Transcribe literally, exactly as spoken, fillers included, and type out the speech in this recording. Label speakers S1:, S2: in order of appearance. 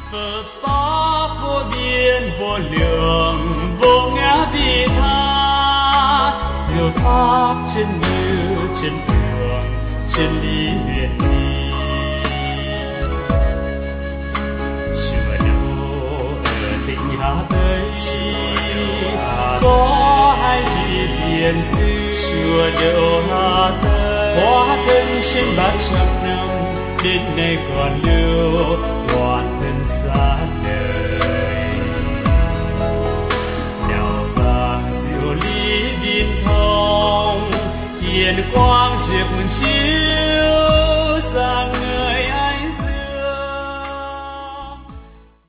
S1: phật pháp vô biên vô lượng vô ngã vị tha, điều pháp chân như chân thường chân lý huyền vi. Chùa đâu ở tỉnh Hà Tây có hai vị hiền sư, chùa đâu Hà Tây hóa thân trên bát trăm năm đến nay còn lưu hoàn thân xa đời.